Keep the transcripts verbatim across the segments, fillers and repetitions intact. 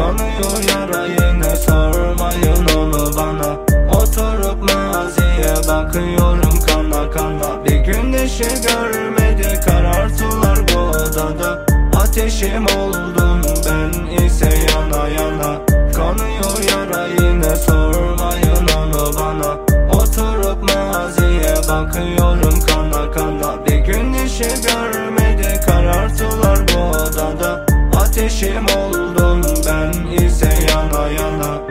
Kanıyor yara yine, sormayın onu bana. Oturup maziye bakıyorum kana kana. Bir güneşi görmedi, karartılar bu odada. Ateşim oldum ben ise yana yana. Kanıyor yara yine, sormayın onu bana. Oturup maziye bakıyorum kana kana. Bir güneşi görmedi, karartılar bu odada. Ateşim oldum ben ise yana yana.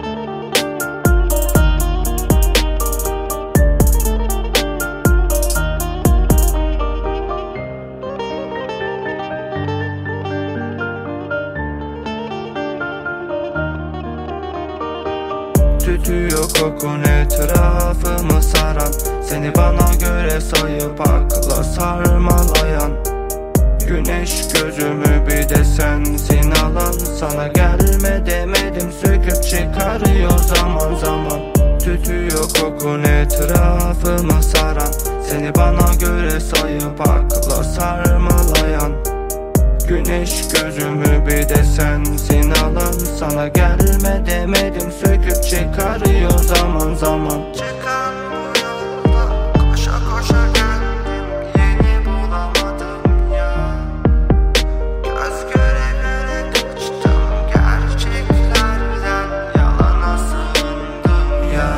Tütüyor kokun etrafımı saran. Seni bana göre sayıp akla sarmalayan. Güneş gözümü bir de sensin alan. Sana gelme demedim, söküp çıkarıyor zaman zaman. Tütüyor kokun etrafımı saran. Seni bana göre sayıp akla sarmalayan. Güneş gözümü bir de sensin alan. Sana gelme demedim, söküp çıkarıyor zaman zaman. Çıkan bu yolda koşa koşa geldim, yeni bulamadım ya. Göz göre göre kaçtım gerçeklerden, yalana sığındım ya.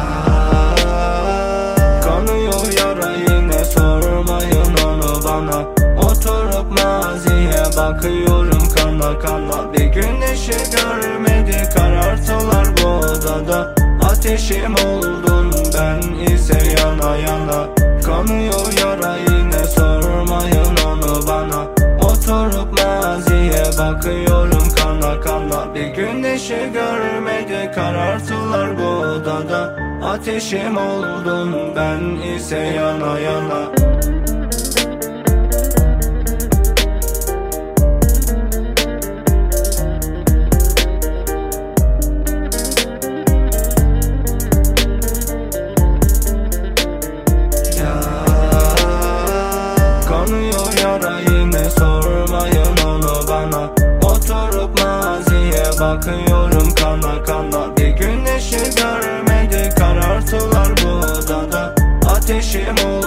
Kanıyor yara yine, sormayın onu bana. Oturup maziye bakıyorum kana kana. Bir güneşi görmedi, karartılar bu odada. Ateşim oldum ben ise yana yana. Kanıyor yara yine, sormayın onu bana. Oturup maziye bakıyorum kana kana. Bir güneşi görmedi, karartılar bu odada. Ateşim oldum ben ise yana yana. Kanıyor yara yine, sormayın onu bana. Oturup maziye bakıyorum kana kana. Bir güneşi görmedi, karartılar bu odada. Ateşim oldu